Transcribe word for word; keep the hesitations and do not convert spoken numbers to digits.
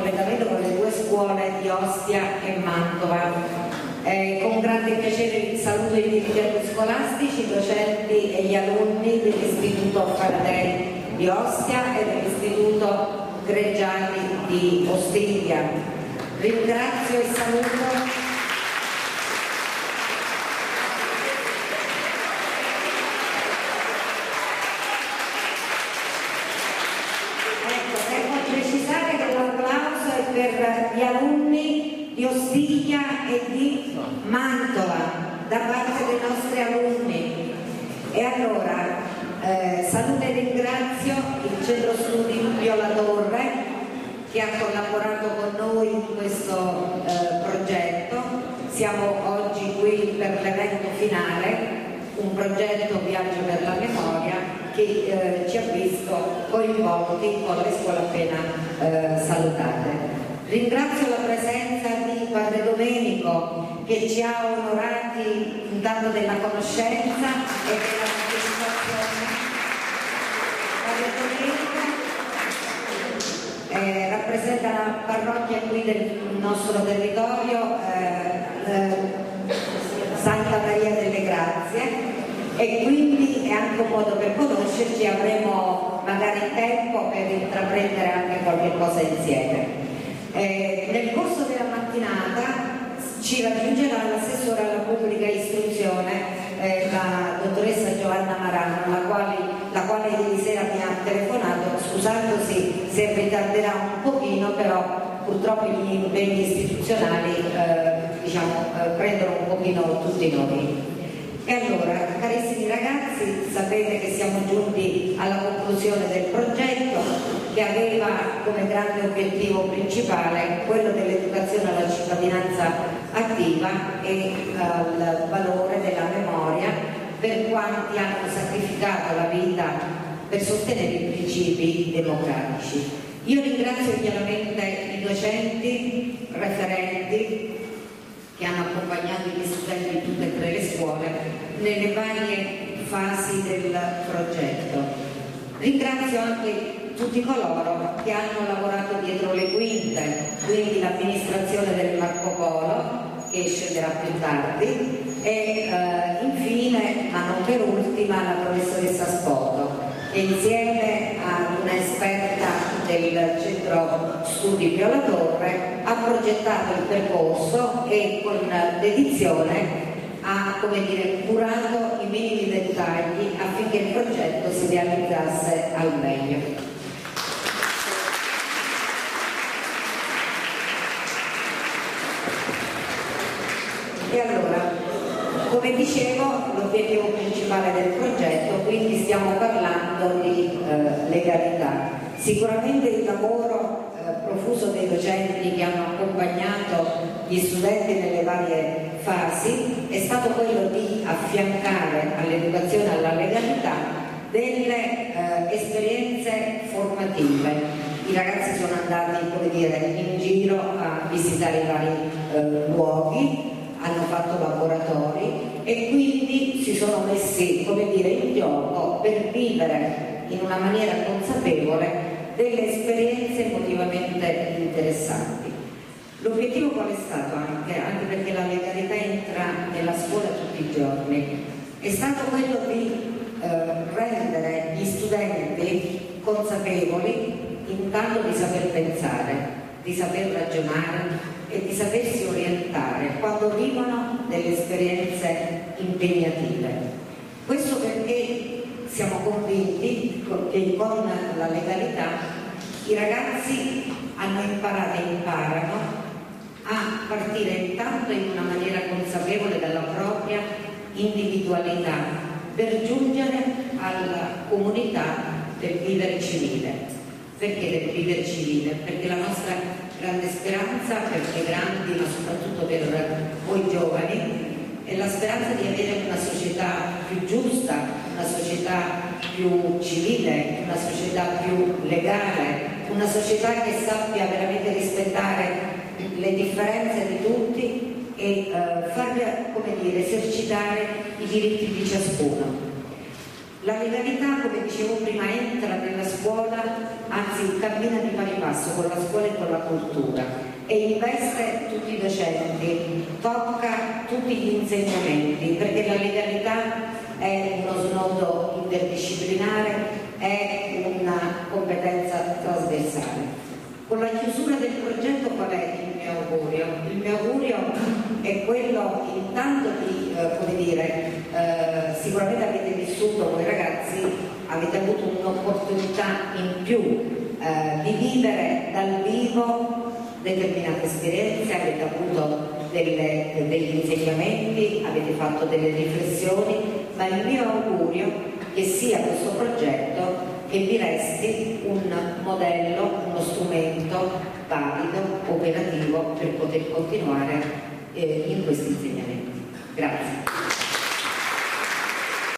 collegamento con le due scuole di Ostia e Mantova. Eh, con grande piacere saluto i dirigenti scolastici, i docenti e gli alunni dell'Istituto Faraday di Ostia e dell'Istituto Greggiani di Ostiglia. Ringrazio e saluto per gli alunni di Ostiglia e di Mantova da parte dei nostri alunni. E allora eh, saluto e ringrazio il Centro Studi Pio La Torre che ha collaborato con noi in questo eh, progetto. Siamo oggi qui per l'evento finale, un progetto Viaggio per la Memoria che eh, ci ha visto coinvolti con le scuole appena eh, salutate. Ringrazio la presenza di Padre Domenico che ci ha onorati dando della conoscenza e della partecipazione. Padre Domenico eh, rappresenta la parrocchia qui del nostro territorio, eh, eh, Santa Maria delle Grazie, e quindi è anche un modo per conoscerci, avremo magari tempo per intraprendere anche qualche cosa insieme. Eh, nel corso della mattinata ci raggiungerà l'assessore alla pubblica istruzione, eh, la dottoressa Giovanna Marano, la quale, la quale ieri sera mi ha telefonato, scusandosi se ritarderà un pochino, però purtroppo gli impegni istituzionali eh, diciamo, eh, prendono un pochino tutti noi. E allora, carissimi ragazzi, sapete che siamo giunti alla conclusione del progetto che aveva come grande obiettivo principale quello dell'educazione alla cittadinanza attiva e al valore della memoria per quanti hanno sacrificato la vita per sostenere i principi democratici. Io ringrazio chiaramente i docenti, referenti, che hanno accompagnato gli studenti di tutte e tre le scuole nelle varie fasi del progetto. Ringrazio anche tutti coloro che hanno lavorato dietro le quinte, quindi l'amministrazione del Marco Polo, che scenderà più tardi, e eh, infine, ma non per ultima, la professoressa Spoto, che insieme a un'esperta del Centro Studi Pio La Torre ha progettato il percorso e con dedizione ha, come dire, curato i minimi dettagli affinché il progetto si realizzasse al meglio. E allora, come dicevo, l'obiettivo principale del progetto, quindi stiamo parlando di eh, legalità. Sicuramente il lavoro eh, profuso dei docenti che hanno accompagnato gli studenti nelle varie fasi è stato quello di affiancare all'educazione alla legalità delle eh, esperienze formative. I ragazzi sono andati, come dire, in giro a visitare i vari eh, luoghi, hanno fatto laboratori e quindi si sono messi, come dire, in gioco per vivere in una maniera consapevole delle esperienze emotivamente interessanti. L'obiettivo qual è stato anche, anche perché la legalità entra nella scuola tutti i giorni, è stato quello di eh, rendere gli studenti consapevoli intanto di saper pensare, di saper ragionare e di sapersi orientare quando vivono delle esperienze impegnative. Questo perché siamo convinti che con la legalità i ragazzi hanno imparato e imparano a partire intanto in una maniera consapevole dalla propria individualità per giungere alla comunità del vivere civile. Perché del vivere civile? Perché la nostra grande speranza per i grandi, ma soprattutto per voi giovani, è la speranza di avere una società più giusta, una società più civile, una società più legale, una società che sappia veramente rispettare le differenze di tutti e eh, far, come dire, esercitare i diritti di ciascuno. La legalità, come dicevo prima, entra nella scuola, anzi cammina di pari passo con la scuola e con la cultura e investe tutti i docenti, tocca tutti gli insegnamenti, perché la legalità è uno snodo interdisciplinare, è una competenza trasversale. Con la chiusura del progetto qual è il mio augurio? Il mio augurio è quello intanto di, eh, come dire, eh, sicuramente avete vissuto voi ragazzi, avete avuto un'opportunità in più eh, di vivere dal vivo determinate esperienze, avete avuto delle, degli insegnamenti, avete fatto delle riflessioni, ma il mio augurio è che sia questo progetto che vi resti un modello, uno strumento valido, operativo per poter continuare eh, in questi insegnamenti. Grazie.